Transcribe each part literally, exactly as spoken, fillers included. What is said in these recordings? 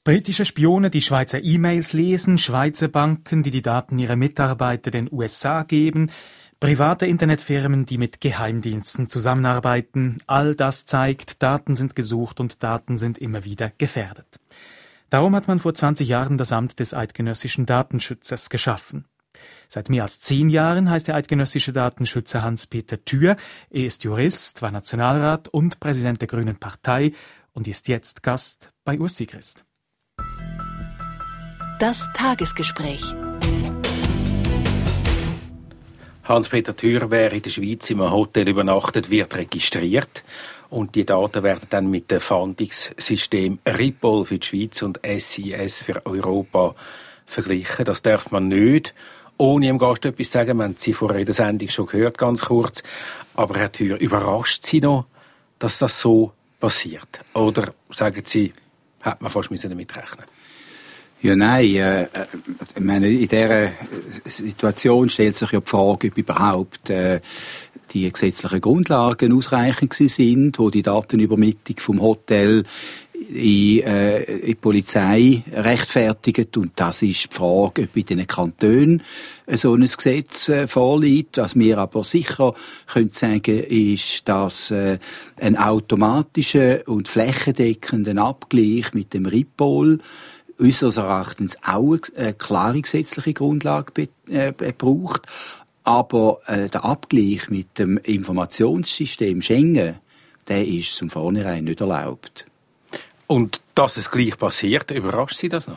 Britische Spione, die Schweizer E-Mails lesen, Schweizer Banken, die die Daten ihrer Mitarbeiter den U S A geben, private Internetfirmen, die mit Geheimdiensten zusammenarbeiten, all das zeigt, Daten sind gesucht und Daten sind immer wieder gefährdet. Darum hat man vor zwanzig Jahren das Amt des eidgenössischen Datenschützers geschaffen. Seit mehr als zehn Jahren heißt der eidgenössische Datenschützer Hans-Peter Thür. Er ist Jurist, war Nationalrat und Präsident der Grünen Partei und ist jetzt Gast bei Urs Sigrist. Das Tagesgespräch. Hans-Peter Thür, wer in der Schweiz im Hotel übernachtet, wird registriert. Und die Daten werden dann mit dem Fahndungssystem Ripoll für die Schweiz und S I S für Europa verglichen. Das darf man nicht. Ohne dem Gast etwas zu sagen, wir haben Sie vorher in der Sendung schon gehört, ganz kurz. Aber Herr Thür, überrascht Sie noch, dass das so passiert? Oder sagen Sie, hat man fast damit rechnen? Ja, nein. Äh, ich meine, in dieser Situation stellt sich ja die Frage, ob überhaupt äh, die gesetzlichen Grundlagen ausreichend sind, wo die Datenübermittlung vom Hotel in, äh, in die Polizei rechtfertigt. Und das ist die Frage, ob in den Kantonen so ein Gesetz äh, vorliegt. Was wir aber sicher können sagen, ist, dass äh, ein automatischer und flächendeckender Abgleich mit dem Ripoll unseres Erachtens auch eine klare gesetzliche Grundlage be- äh, braucht. Aber äh, der Abgleich mit dem Informationssystem Schengen, der ist zum Vornherein nicht erlaubt. Und dass es gleich passiert, überrascht Sie das noch?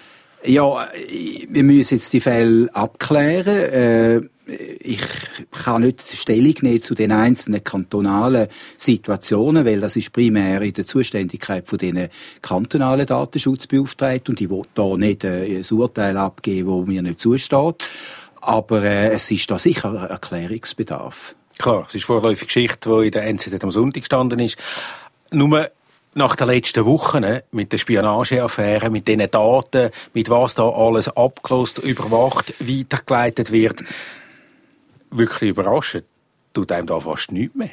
Ja, wir müssen jetzt die Fälle abklären. Äh, ich kann nicht Stellung nehmen zu den einzelnen kantonalen Situationen, weil das ist primär in der Zuständigkeit von den kantonalen Datenschutzbeauftragten und ich will da nicht äh, ein Urteil abgeben, wo mir nicht zusteht. Aber äh, es ist da sicher Erklärungsbedarf. Klar, es ist vorläufige Geschichte, die in der N Z Z am Sonntag gestanden ist. Nur nach den letzten Wochen mit der Spionageaffäre, mit diesen Daten, mit was da alles abgelost, überwacht, weitergeleitet wird, wirklich überraschend, tut einem da fast nichts mehr.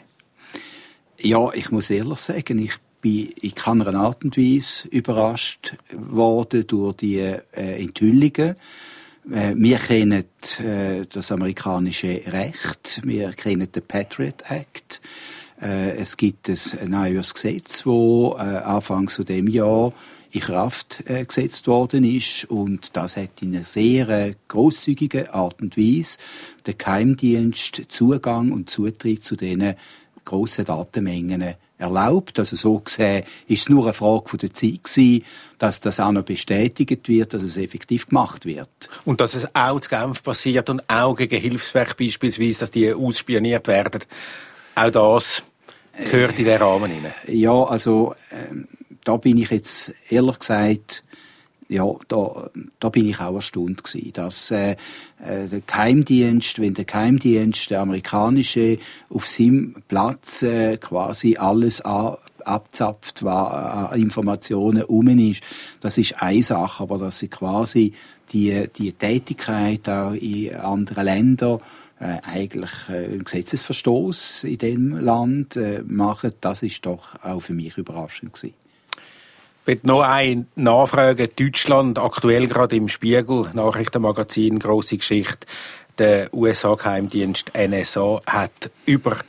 Ja, ich muss ehrlich sagen, ich bin in keiner Art und Weise überrascht worden durch die äh, Enthüllungen. Äh, wir kennen äh, das amerikanische Recht, wir kennen den Patriot Act. Äh, es gibt ein neues Gesetz, das äh, Anfang zu dem Jahr in Kraft äh, gesetzt worden ist und das hat in einer sehr äh, grosszügigen Art und Weise den Geheimdienst Zugang und Zutritt zu diesen grossen Datenmengen erlaubt. Also so gesehen ist es nur eine Frage von der Zeit gewesen, dass das auch noch bestätigt wird, dass es effektiv gemacht wird. Und dass es auch zu Genf passiert und auch gegen Hilfswerke beispielsweise, dass die ausspioniert werden. Auch das gehört in den Rahmen hinein. Ja, also äh, da bin ich jetzt ehrlich gesagt, ja, da, da bin ich auch erstaunt gewesen, dass äh, der Geheimdienst, wenn der Geheimdienst, der amerikanische, auf seinem Platz äh, quasi alles an, abzapft, was an Informationen rum ist, das ist eine Sache, aber dass sie quasi die, die Tätigkeit auch in anderen Ländern Äh, eigentlich äh, einen Gesetzesverstoß in dem Land äh, machen, das ist doch auch für mich überraschend gewesen. Ich möchte noch eine Nachfrage. Deutschland, aktuell gerade im Spiegel, Nachrichtenmagazin, grosse Geschichte. Der U S A-Geheimdienst N S A hat über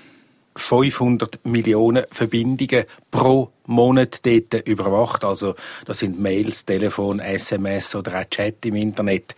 fünfhundert Millionen Verbindungen pro Monat dort überwacht. Also das sind Mails, Telefon, S M S oder auch Chat im Internet.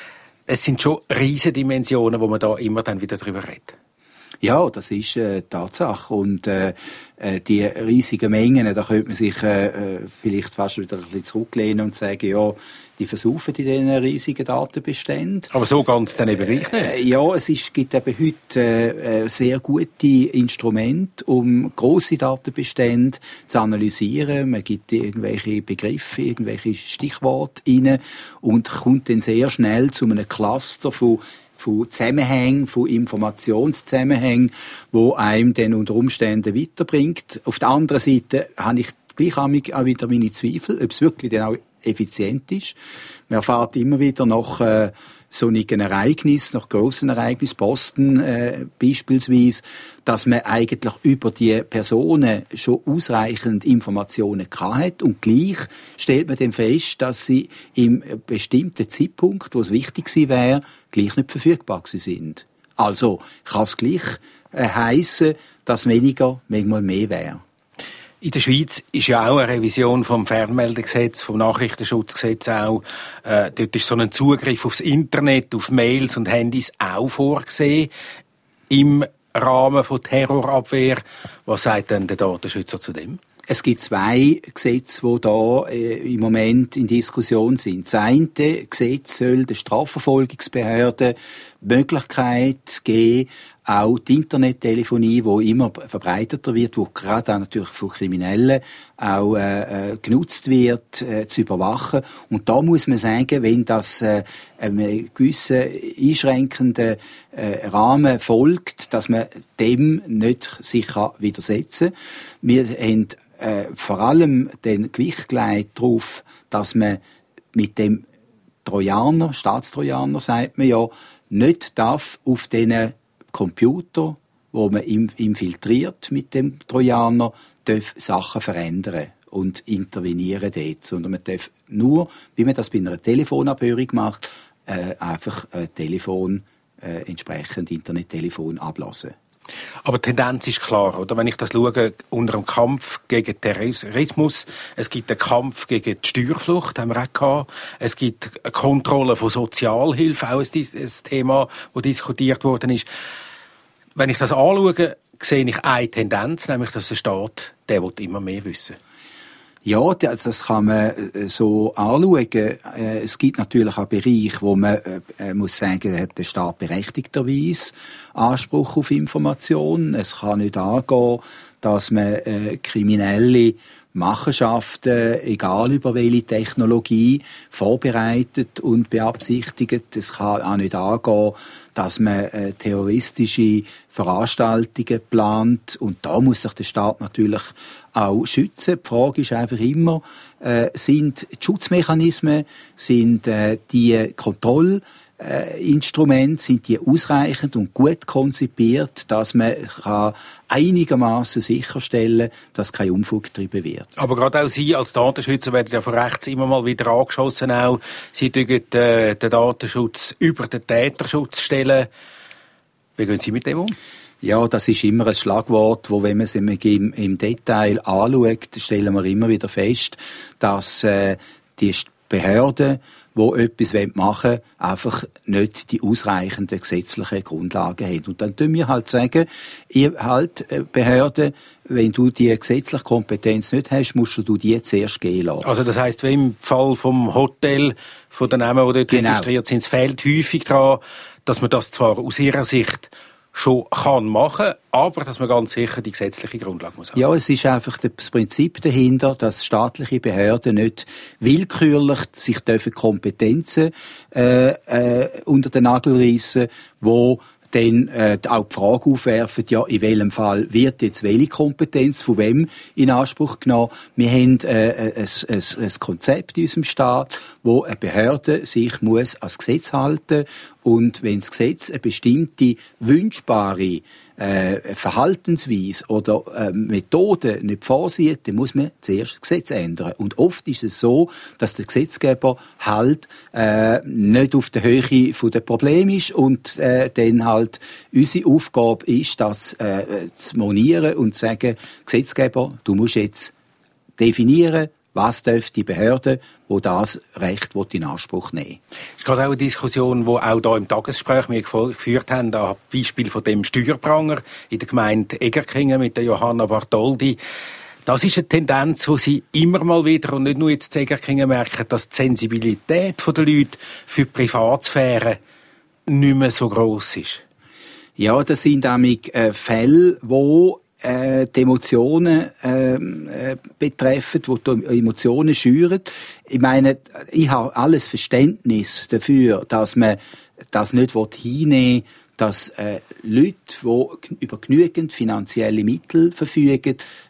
Es sind schon riesige Dimensionen, wo man da immer dann wieder drüber redet. Ja, das ist äh, Tatsache. Und äh, die riesigen Mengen, da könnte man sich äh, vielleicht fast wieder ein bisschen zurücklehnen und sagen, ja, die versaufen in diesen riesigen Datenbeständen. Aber so ganz dann eben nicht. Äh, ja, es ist, gibt eben heute äh, sehr gute Instrumente, um grosse Datenbestände zu analysieren. Man gibt irgendwelche Begriffe, irgendwelche Stichworte rein und kommt dann sehr schnell zu einem Cluster von von Zusammenhängen, von Informationszusammenhängen, wo einem dann unter Umständen weiterbringt. Auf der anderen Seite habe ich gleich auch wieder meine Zweifel, ob es wirklich dann auch effizient ist. Man erfährt immer wieder nach äh, solchen Ereignissen, nach grossen Ereignissen, Boston äh, beispielsweise, dass man eigentlich über die Personen schon ausreichend Informationen hat und gleich stellt man dann fest, dass sie im bestimmten Zeitpunkt, wo es wichtig gewesen wäre, gleich nicht verfügbar gewesen sind. Also kann es gleich äh, heissen, dass weniger manchmal mehr wäre. In der Schweiz ist ja auch eine Revision vom Fernmeldegesetz, vom Nachrichtenschutzgesetz auch. Äh, dort ist so ein Zugriff aufs Internet, auf Mails und Handys auch vorgesehen im Rahmen von Terrorabwehr. Was sagt denn der Datenschützer zu dem? Es gibt zwei Gesetze, die da äh, im Moment in Diskussion sind. Das eine Gesetz soll der Strafverfolgungsbehörde Möglichkeit geben, auch die Internettelefonie, die immer verbreiteter wird, die gerade auch natürlich von Kriminellen auch äh, genutzt wird, äh, zu überwachen. Und da muss man sagen, wenn das äh, einem gewissen einschränkenden äh, Rahmen folgt, dass man dem nicht sich widersetzen kann. Wir haben äh, vor allem den Gewicht gelegt darauf, dass man mit dem Trojaner, Staatstrojaner sagt man ja, nicht darf auf diesen Computer, wo man infiltriert mit dem Trojaner, darf Sachen verändern und intervenieren dort. Sondern man darf nur, wie man das bei einer Telefonabhörung macht, äh, einfach ein Telefon, äh, entsprechend Internettelefon ablassen. Aber die Tendenz ist klar, oder? Wenn ich das schaue, unter dem Kampf gegen Terrorismus, es gibt einen Kampf gegen die Steuerflucht, haben wir auch gehabt. Es gibt eine Kontrolle von Sozialhilfe, auch ein Thema, das diskutiert worden ist. Wenn ich das anschaue, sehe ich eine Tendenz, nämlich, dass der Staat, der will immer mehr wissen. Ja, das kann man so anschauen. Es gibt natürlich auch Bereiche, wo man äh, muss sagen, hat der Staat berechtigterweise Anspruch auf Informationen. Es kann nicht angehen, dass man äh, kriminelle Machenschaften, egal über welche Technologie, vorbereitet und beabsichtigt. Es kann auch nicht angehen, dass man äh, terroristische Veranstaltungen plant. Und da muss sich der Staat natürlich auch schützen. Die Frage ist einfach immer, äh, sind die Schutzmechanismen, sind äh, die Kontroll Äh, Instrumente, sind die ausreichend und gut konzipiert, dass man kann einigermaßen sicherstellen kann, dass kein Unfug getrieben wird. Aber gerade auch Sie als Datenschützer werden ja von rechts immer mal wieder angeschossen. Auch. Sie dürfen äh, den Datenschutz über den Täterschutz stellen. Wie gehen Sie mit dem um? Ja, das ist immer ein Schlagwort, wo, wenn man es im, im Detail anschaut, stellen wir immer wieder fest, dass äh, die Behörden, die etwas machen wollen, einfach nicht die ausreichenden gesetzlichen Grundlagen haben. Und dann tun wir halt sagen, ihr halt Behörden, wenn du die gesetzliche Kompetenz nicht hast, musst du die zuerst gehen lassen. Also das heisst, wie im Fall vom Hotel, von den Namen, die dort genau registriert sind, es fehlt häufig daran, dass man das zwar aus ihrer Sicht schon kann machen, aber dass man ganz sicher die gesetzliche Grundlage muss haben. Ja, es ist einfach das Prinzip dahinter, dass staatliche Behörden nicht willkürlich sich dürfen Kompetenzen äh, äh, unter den Nagel reissen, wo dann äh, auch die Frage aufwerfen, ja, in welchem Fall wird jetzt welche Kompetenz von wem in Anspruch genommen. Wir haben äh, ein, ein, ein Konzept in unserem Staat, wo eine Behörde sich muss ans Gesetz halten und wenn das Gesetz eine bestimmte wünschbare äh, Verhaltensweise oder äh, Methode nicht vorsieht, dann muss man zuerst das Gesetz ändern. Und oft ist es so, dass der Gesetzgeber halt äh, nicht auf der Höhe der Probleme ist und äh, dann halt unsere Aufgabe ist, das äh, zu monieren und zu sagen, Gesetzgeber, du musst jetzt definieren, was darf die Behörde, die das Recht in Anspruch nehmen. Es ist gerade auch eine Diskussion, die auch hier im Tagesgespräch wir geführt haben, da Beispiel von dem Steuerpranger in der Gemeinde Egerkingen mit der Johanna Bartholdi. Das ist eine Tendenz, die Sie immer mal wieder, und nicht nur jetzt in Egerkingen, merken, dass die Sensibilität der Leute für die Privatsphäre nicht mehr so gross ist. Ja, das sind nämlich äh, Fälle, wo die Emotionen äh, betreffen, die die Emotionen schüren. Ich meine, ich habe alles Verständnis dafür, dass man das nicht hinnehmen will, dass äh, Leute, die über genügend finanzielle Mittel verfügen,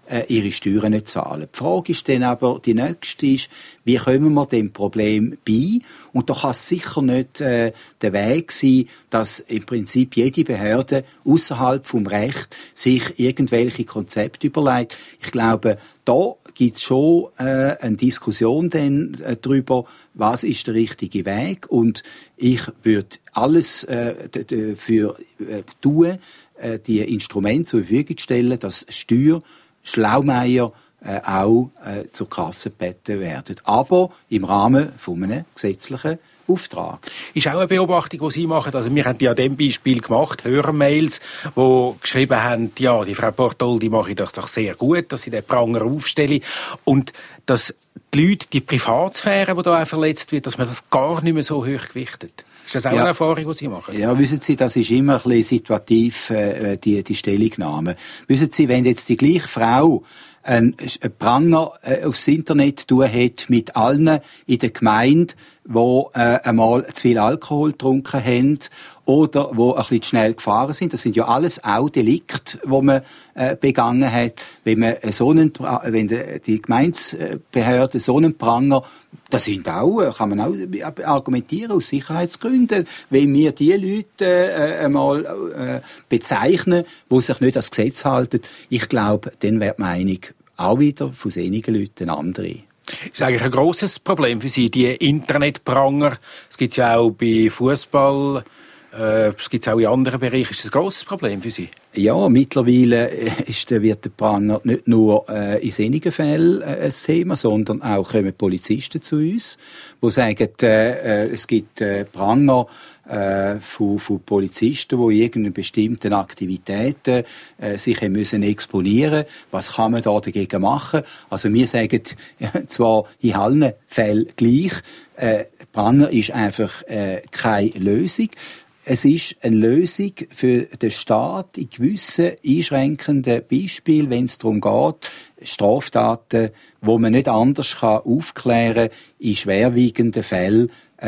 äh, ihre Steuern nicht zahlen. Die Frage ist dann aber, die nächste ist, wie kommen wir dem Problem bei? Und da kann es sicher nicht äh, der Weg sein, dass im Prinzip jede Behörde außerhalb vom Recht sich irgendwelche Konzepte überlegt. Ich glaube, da gibt es schon äh, eine Diskussion dann, äh, darüber, was ist der richtige Weg. Und ich würde alles äh, dafür äh, tun, äh, die Instrumente zur Verfügung stellen, dass Steuerschlaumeier äh, auch äh, zur Kasse gebeten werden. Aber im Rahmen von einem gesetzlichen Auftrag. Ist auch eine Beobachtung, die Sie machen. Also wir haben die an dem Beispiel gemacht, Hörermails, die geschrieben haben, ja, die Frau Portoldi mache das doch sehr gut, dass sie den Pranger aufstelle. Und dass die Leute, die Privatsphäre, die da auch verletzt wird, dass man das gar nicht mehr so hoch gewichtet. Ist das auch ja. eine Erfahrung, die Sie machen? Ja, wissen Sie, das ist immer ein bisschen situativ, äh, die, die Stellungnahme. Wissen Sie, wenn jetzt die gleiche Frau ein Pranger äh, aufs Internet tun hat mit allen in der Gemeinde, die äh, einmal zu viel Alkohol getrunken haben oder wo ein bisschen zu schnell gefahren sind. Das sind ja alles auch Delikte, die man äh, begangen hat. Wenn man so einen, wenn die Gemeindebehörde so einen Pranger, das sind auch, kann man auch argumentieren aus Sicherheitsgründen, wenn wir die Leute äh, einmal äh, bezeichnen, die sich nicht ans Gesetz halten. Ich glaube, dann wäre die Meinung auch wieder von einigen Leuten eine andere. Das ist eigentlich ein grosses Problem für Sie, die Internetpranger. Es gibt es ja auch bei Fußball, äh, es gibt es auch in anderen Bereichen. Ist das ein grosses Problem für Sie? Ja, mittlerweile ist, wird der Pranger nicht nur äh, in einigen Fällen äh, ein Thema, sondern auch kommen Polizisten zu uns, die sagen, äh, äh, es gibt äh, Pranger äh, von, von Polizisten, die in irgendeiner bestimmten Aktivitäten äh, sich müssen exponieren. Was kann man da dagegen machen? Also wir sagen ja, zwar in allen Fällen gleich, äh, Pranger ist einfach äh, keine Lösung. Es ist eine Lösung für den Staat in gewissen einschränkenden Beispielen, wenn es darum geht, Straftaten, wo man nicht anders kann aufklären kann, in schwerwiegenden Fällen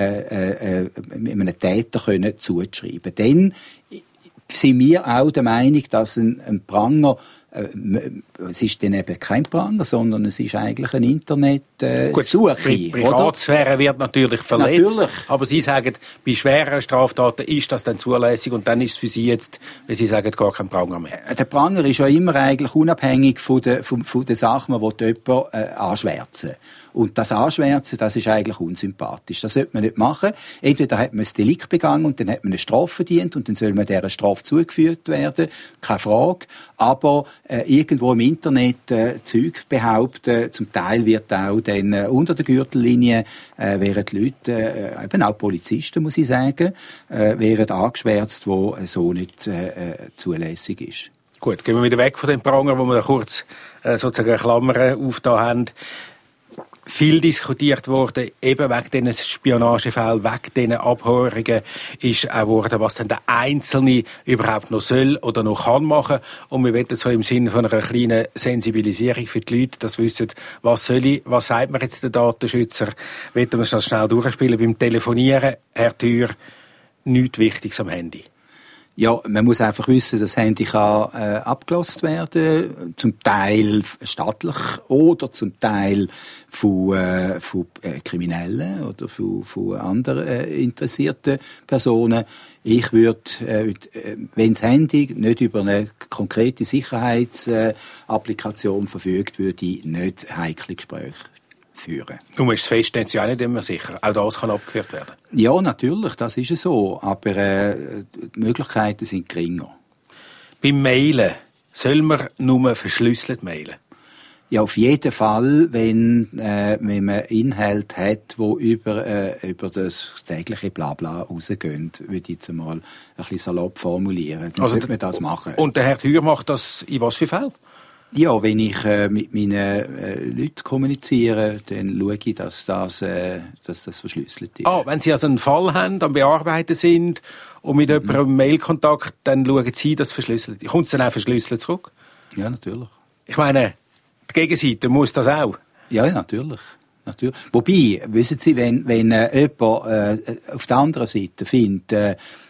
äh, äh, einem Täter können zuzuschreiben. Dann sind wir auch der Meinung, dass ein, ein Pranger, äh, es ist dann eben kein Pranger, sondern es ist eigentlich eine Internetsuche. Äh, Pri Privatsphäre wird natürlich verletzt, natürlich. Aber Sie sagen, bei schweren Straftaten ist das dann zulässig und dann ist es für Sie jetzt, wie Sie sagen, gar kein Pranger mehr. Der Pranger ist ja immer eigentlich unabhängig von den, von, von den Sachen, die jemand äh, anschwärzen. Und das Anschwärzen, das ist eigentlich unsympathisch. Das sollte man nicht machen. Entweder hat man ein Delikt begangen und dann hat man eine Strafe verdient und dann soll man dieser Strafe zugeführt werden. Keine Frage. Aber äh, irgendwo im Internet äh, Zeug behaupten, zum Teil wird auch dann äh, unter der Gürtellinie, äh, während die Leute, äh, eben auch Polizisten, muss ich sagen, äh, wären angeschwärzt, wo äh, so nicht äh, zulässig ist. Gut, gehen wir wieder weg von dem Pranger, wo wir da kurz äh, sozusagen Klammern aufgetan haben. Viel diskutiert worden, eben wegen diesen Spionagefällen, wegen diesen Abhörungen, ist auch worden, was denn der Einzelne überhaupt noch soll oder noch kann machen. Und wir wollen so im Sinne von einer kleinen Sensibilisierung für die Leute, dass wissen, was soll ich, was sagt mir jetzt der Datenschützer, wollen wir das schnell durchspielen. Beim Telefonieren, Herr Thür, nichts Wichtiges am Handy. Ja, man muss einfach wissen, das Handy kann äh, abgelost werden, zum Teil staatlich oder zum Teil von, äh, von äh, Kriminellen oder von, von anderen äh, interessierten Personen. Ich würde, äh, wenn das Handy nicht über eine konkrete Sicherheitsapplikation äh, verfügt, würde ich nicht heikle Gespräche führen. Nur ist das Festnetz ja auch nicht immer sicher. Auch das kann abgehört werden. Ja, natürlich, das ist so. Aber äh, die Möglichkeiten sind geringer. Beim Mailen, soll man nur verschlüsselt mailen? Ja, auf jeden Fall, wenn, äh, wenn man Inhalte hat, die über, äh, über das tägliche Blabla rausgehen, würde ich jetzt mal ein bisschen salopp formulieren. Dann also sollte man das machen. Und der Herr Thür macht das in was für Fällen? Ja, wenn ich äh, mit meinen äh, Leuten kommuniziere, dann schaue ich, dass das, äh, dass das verschlüsselt ist. Ah, wenn Sie also einen Fall haben, am Bearbeiten sind und mit mhm. jemandem Mailkontakt, dann schauen Sie, dass es verschlüsselt ist. Kommt es dann auch verschlüsselt zurück? Ja, natürlich. Ich meine, die Gegenseite muss das auch? Ja, natürlich. Natürlich. Wobei, wissen Sie, wenn, wenn äh, jemand äh, auf der anderen Seite findet, äh,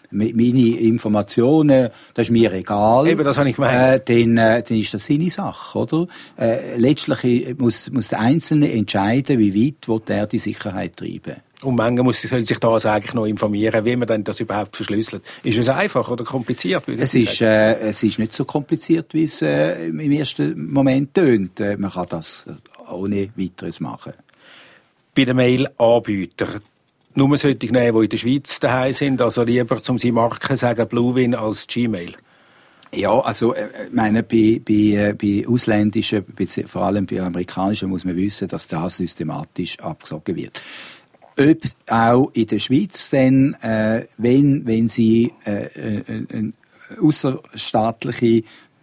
meine Informationen, das ist mir egal. Eben, das habe ich gemeint. Äh, dann, äh, dann ist das seine Sache, oder? Äh, letztlich muss, muss der Einzelne entscheiden, wie weit will er die Sicherheit treiben. Und manchmal muss soll sich da also eigentlich noch informieren, wie man denn das überhaupt verschlüsselt. Ist es einfach oder kompliziert? Es ist, äh, es ist nicht so kompliziert, wie es äh, im ersten Moment tönt. Äh, man kann das ohne weiteres machen. Bei den Mail-Anbietern nur solche nehmen, die in der Schweiz daheim sind, also lieber, um sie Marken sagen, Bluewin als Gmail? Ja, also, äh, meine, bei, bei, bei ausländischen, vor allem bei amerikanischen, muss man wissen, dass das systematisch abgesogen wird. Ob auch in der Schweiz dann, äh, wenn, wenn sie äh, äh, eine ausserstaatliche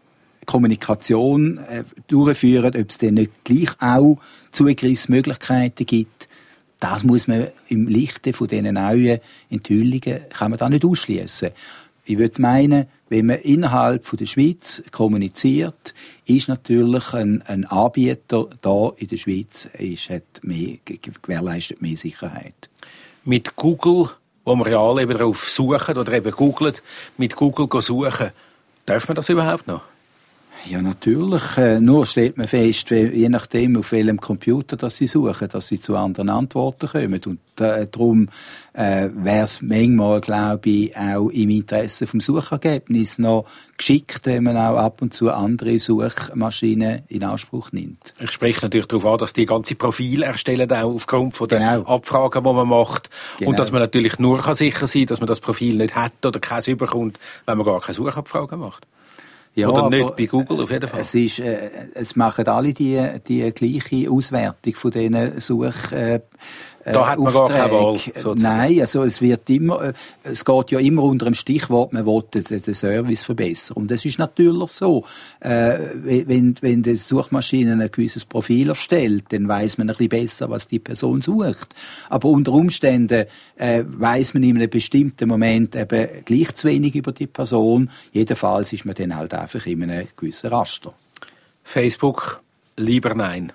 Kommunikation äh, durchführen, ob es dann nicht gleich auch Zugriffsmöglichkeiten gibt, das muss man im Lichte von diesen neuen Enthüllungen, kann man da nicht ausschließen. Ich würde meinen, wenn man innerhalb von der Schweiz kommuniziert, ist natürlich ein, ein Anbieter da in der Schweiz, ist, hat mehr, gewährleistet mehr Sicherheit. Mit Google, wo wir ja alle eben darauf suchen oder eben googlen, mit Google suchen, darf man das überhaupt noch? Ja, natürlich. Äh, nur stellt man fest, je nachdem, auf welchem Computer das sie suchen, dass sie zu anderen Antworten kommen. Und äh, darum äh, wäre es manchmal, glaube ich, auch im Interesse vom Suchergebnis noch geschickt, wenn man auch ab und zu andere Suchmaschinen in Anspruch nimmt. Ich spreche natürlich darauf an, dass die ganze Profile erstellen, auch aufgrund von den genau. Abfragen, die man macht. Genau. Und dass man natürlich nur kann sicher sein kann, dass man das Profil nicht hat oder keins überkommt, wenn man gar keine Suchabfragen macht. Ja, oder nicht bei Google auf jeden Fall. Es, ist, äh, es machen alle die, die gleiche Auswertung von diesen Such äh, Da hat man Aufträge. Gar keine Wahl. Sozusagen. Nein, also es wird immer, äh, es geht ja immer unter dem Stichwort, man will den, den Service verbessern. Und das ist natürlich so. Äh, wenn, wenn die Suchmaschine ein gewisses Profil erstellt, dann weiss man ein bisschen besser, was die Person sucht. Aber unter Umständen äh, weiss man in einem bestimmten Moment eben gleich zu wenig über die Person. Jedenfalls ist man dann halt einfach in einem gewissen Raster. Facebook, lieber nein.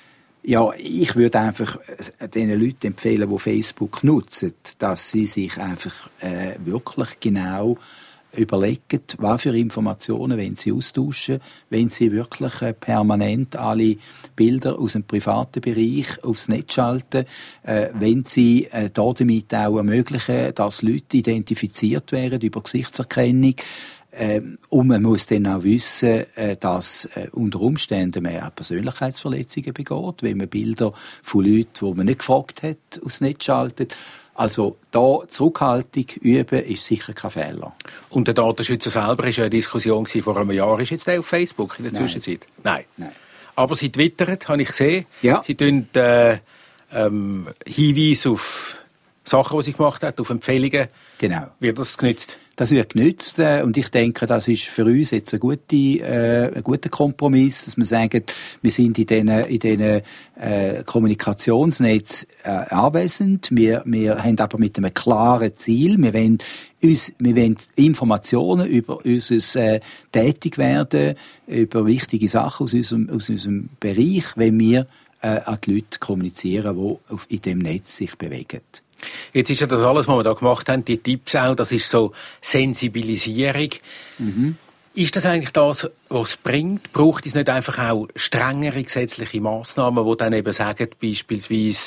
Ja, ich würde einfach den Leuten empfehlen, die Facebook nutzen, dass sie sich einfach äh, wirklich genau überlegen, was für Informationen wenn sie austauschen, wenn sie wirklich äh, permanent alle Bilder aus dem privaten Bereich aufs Netz schalten, äh, wenn sie äh, damit auch ermöglichen, dass Leute identifiziert werden über Gesichtserkennung. Ähm, und man muss dann auch wissen, äh, dass äh, unter Umständen man auch Persönlichkeitsverletzungen begeht, wenn man Bilder von Leuten, die man nicht gefragt hat, aufs Netz schaltet. Also da Zurückhaltung üben ist sicher kein Fehler. Und der Datenschützer selber war eine Diskussion vor einem Jahr. Ist jetzt der auf Facebook in der Nein. Zwischenzeit? Nein. Nein. Aber sie twittert, habe ich gesehen. Ja. Sie tun äh, ähm, Hinweise auf Sachen, die sie gemacht hat, auf Empfehlungen. Genau. Wird das genützt? Das wird genützt äh, und ich denke, das ist für uns jetzt ein guter, äh, ein guter Kompromiss, dass wir sagen, wir sind in diesen in diesen äh, Kommunikationsnetz äh, anwesend. Wir, wir haben aber mit einem klaren Ziel. Wir wollen uns, wir wollen Informationen über unser äh, Tätigwerden, über wichtige Sachen aus unserem, aus unserem Bereich, wenn wir äh, an die Leute kommunizieren, die auf, in dem Netz sich bewegen. Jetzt ist ja das alles, was wir da gemacht haben, die Tipps auch, das ist so Sensibilisierung. Mhm. Ist das eigentlich das, was es bringt? Braucht es nicht einfach auch strengere gesetzliche Massnahmen, die dann eben sagen, beispielsweise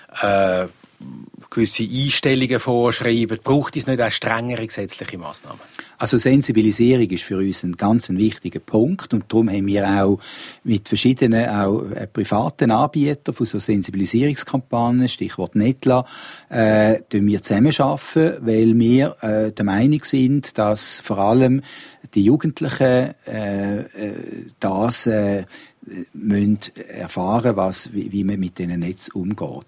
äh, gewisse Einstellungen vorschreiben? Braucht es nicht auch strengere gesetzliche Massnahmen? Also Sensibilisierung ist für uns ein ganz ein wichtiger Punkt und darum haben wir auch mit verschiedenen auch äh, privaten Anbietern von so Sensibilisierungskampagnen, Stichwort Netla, äh, wir zusammenarbeiten, weil wir äh, der Meinung sind, dass vor allem die Jugendlichen äh, äh, das äh, müssen erfahren, was, wie, wie man mit diesen Netz umgeht.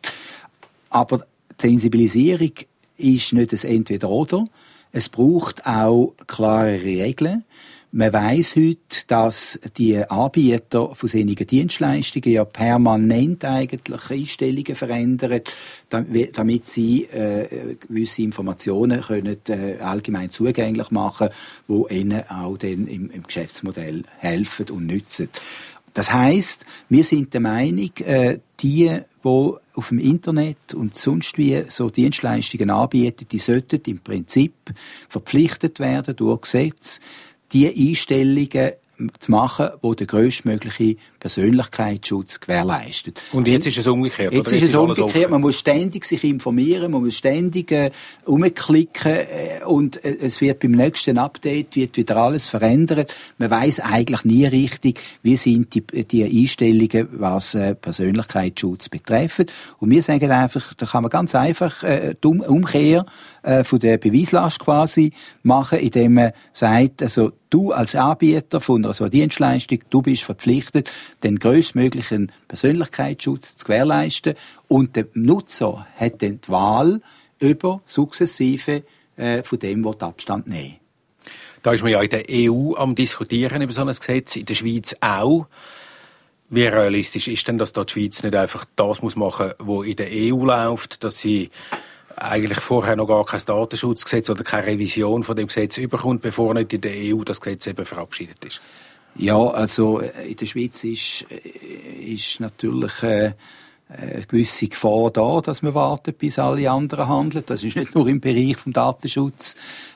Aber die Sensibilisierung ist nicht ein Entweder-Oder. Es braucht auch klare Regeln. Man weiss heute, dass die Anbieter von solchen Dienstleistungen ja permanent eigentlich Einstellungen verändern, damit sie äh, gewisse Informationen können, äh, allgemein zugänglich machen können, die ihnen auch dann im, im Geschäftsmodell helfen und nützen. Das heisst, wir sind der Meinung, äh, die, die auf dem Internet und sonst wie so Dienstleistungen anbieten, die sollten im Prinzip verpflichtet werden durch Gesetz, die Einstellungen zu machen, die den grösstmöglichen Persönlichkeitsschutz gewährleistet. Und jetzt ist es umgekehrt? Jetzt, oder? jetzt ist es umgekehrt. Offen. Man muss ständig sich informieren, man muss ständig äh, umklicken äh, und äh, es wird beim nächsten Update wird wieder alles verändert. Man weiß eigentlich nie richtig, wie sind die, die Einstellungen, was äh, Persönlichkeitsschutz betreffen. Und wir sagen einfach, da kann man ganz einfach äh, die Umkehr äh, von der Beweislast quasi machen, indem man sagt, also du als Anbieter von einer so einer Dienstleistung, du bist verpflichtet, den grösstmöglichen Persönlichkeitsschutz zu gewährleisten und der Nutzer hat dann die Wahl über sukzessive äh, von dem, wo Abstand nehmen. Da ist man ja in der E U am diskutieren über so ein Gesetz, in der Schweiz auch. Wie realistisch ist denn, dass da die Schweiz nicht einfach das muss machen, was in der E U läuft, dass sie eigentlich vorher noch gar kein Datenschutzgesetz oder keine Revision von dem Gesetz überkommt, bevor nicht in der E U das Gesetz eben verabschiedet ist? Ja, also in der Schweiz ist, ist natürlich äh, eine gewisse Gefahr da, dass man wartet, bis alle anderen handeln. Das ist nicht nur im Bereich vom Datenschutz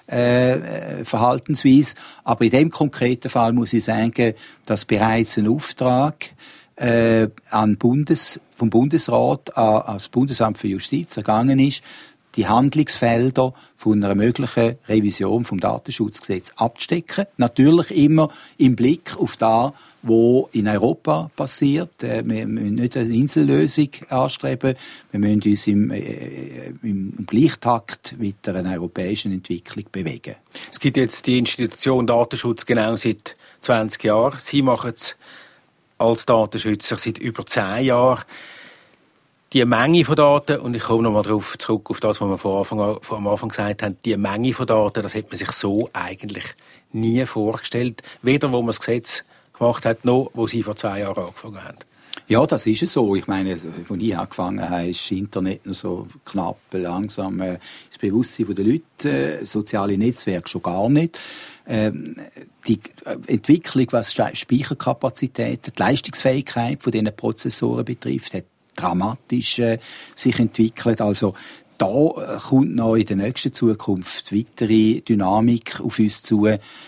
äh, Verhaltensweise, aber in dem konkreten Fall muss ich sagen, dass bereits ein Auftrag äh, an Bundes, vom Bundesrat an, an das Bundesamt für Justiz ergangen ist, die Handlungsfelder von einer möglichen Revision vom Datenschutzgesetz abzustecken. Natürlich immer im Blick auf das, was in Europa passiert. Wir müssen nicht eine Insellösung anstreben. Wir müssen uns im, äh, im Gleichtakt mit einer europäischen Entwicklung bewegen. Es gibt jetzt die Institution Datenschutz genau seit zwanzig Jahren. Sie machen es als Datenschützer seit über zehn Jahren. Die Menge von Daten, und ich komme nochmal darauf zurück, auf das, was wir von Anfang an, von am Anfang gesagt haben, die Menge von Daten, das hat man sich so eigentlich nie vorgestellt. Weder, wo man das Gesetz gemacht hat, noch, wo Sie vor zwei Jahren angefangen haben. Ja, das ist es so. Ich meine, als ich angefangen habe, ist das Internet noch so knapp, langsam äh, das Bewusstsein der Leute, äh, soziale Netzwerke schon gar nicht. Ähm, die Entwicklung, was Speicherkapazität, die Leistungsfähigkeit von diesen Prozessoren betrifft, hat dramatisch äh, sich entwickelt. Also da äh, kommt noch in der nächsten Zukunft weitere Dynamik auf uns zu.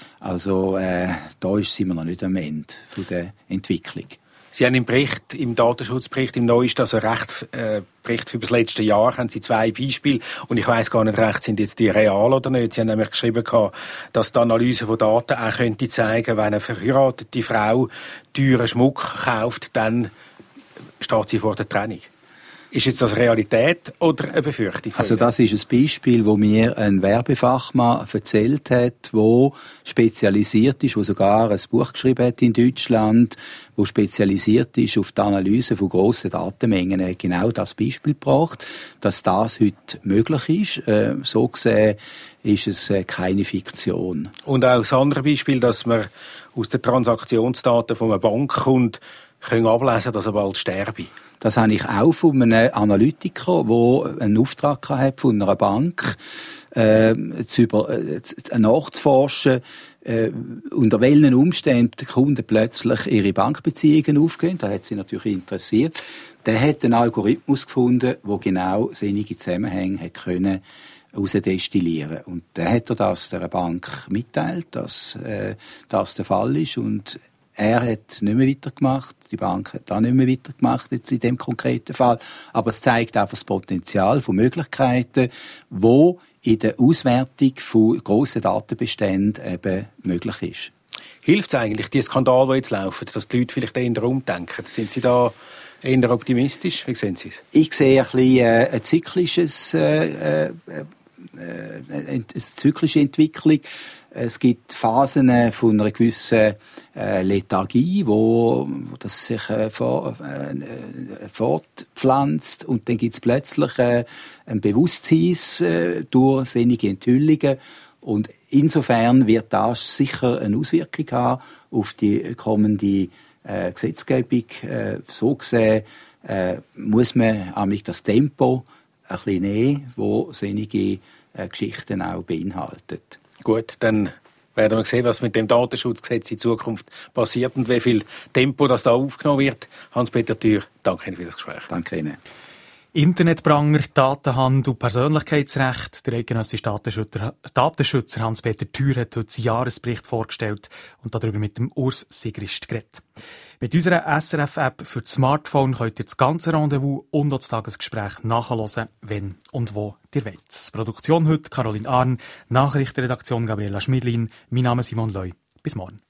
Also äh, da sind wir noch nicht am Ende von der Entwicklung. Sie haben im Bericht, im Datenschutzbericht, im neuesten, also recht äh, Bericht für das letzte Jahr, haben Sie zwei Beispiele. Und ich weiss gar nicht recht, sind jetzt die real oder nicht. Sie haben nämlich geschrieben, dass die Analyse von Daten auch könnte zeigen, wenn eine verheiratete Frau teuren Schmuck kauft, dann steht sie vor der Trennung. Ist jetzt das Realität oder eine Befürchtung? Also das ist ein Beispiel, wo mir ein Werbefachmann erzählt hat, wo spezialisiert ist, wo sogar ein Buch geschrieben hat in Deutschland, wo spezialisiert ist auf die Analyse von grossen Datenmengen. Er hat genau das Beispiel gebracht, dass das heute möglich ist. Äh, so gesehen ist es äh, keine Fiktion. Und auch das andere Beispiel, dass man aus den Transaktionsdaten von einer Bank kommt, können ablesen, dass er bald sterbe. Das habe ich auch von einem Analytiker, der einen Auftrag hatte von einer Bank, äh, zu über, äh, nachzuforschen, äh, unter welchen Umständen die Kunden plötzlich ihre Bankbeziehungen aufgehen. Das hat sie natürlich interessiert. Der hat einen Algorithmus gefunden, der genau solche Zusammenhänge hat können herausdestillieren. Und der hat er das der Bank mitteilt, dass äh, das der Fall ist. Und er hat nicht mehr weitergemacht, die Bank hat auch nicht mehr weitergemacht, jetzt in dem konkreten Fall. Aber es zeigt einfach das Potenzial von Möglichkeiten, wo in der Auswertung von grossen Datenbeständen eben möglich ist. Hilft es eigentlich, die Skandale, die jetzt laufen, dass die Leute vielleicht eher umdenken? Sind Sie da eher optimistisch? Wie sehen Sie es? Ich sehe ein bisschen äh, ein zyklisches, äh, äh, äh, eine zyklische Entwicklung. Es gibt Phasen von einer gewissen äh, Lethargie, wo, wo das sich äh, vor, äh, fortpflanzt, und dann gibt es plötzlich äh, ein Bewusstsein äh, durch sinnige Enthüllungen, und insofern wird das sicher eine Auswirkung haben auf die kommende äh, Gesetzgebung. Äh, so gesehen äh, muss man amig das Tempo ein bisschen nehmen, wo sinnige äh, Geschichten auch beinhaltet. Gut, dann werden wir sehen, was mit dem Datenschutzgesetz in Zukunft passiert und wie viel Tempo das da aufgenommen wird. Hans-Peter Thür, danke Ihnen für das Gespräch. Danke Ihnen. Internetpranger, Datenhandel, Persönlichkeitsrecht. Der eidgenössische Datenschützer, Datenschützer Hans-Peter Thür hat heute seinen Jahresbericht vorgestellt und darüber mit dem Urs Sigrist geredet. Mit unserer S R F-App für das Smartphone könnt ihr das ganze Rendezvous und das Tagesgespräch nachhören, wenn und wo ihr wollt. Produktion heute Caroline Arn, Nachrichtenredaktion Gabriela Schmidlin, mein Name ist Simon Leu. Bis morgen.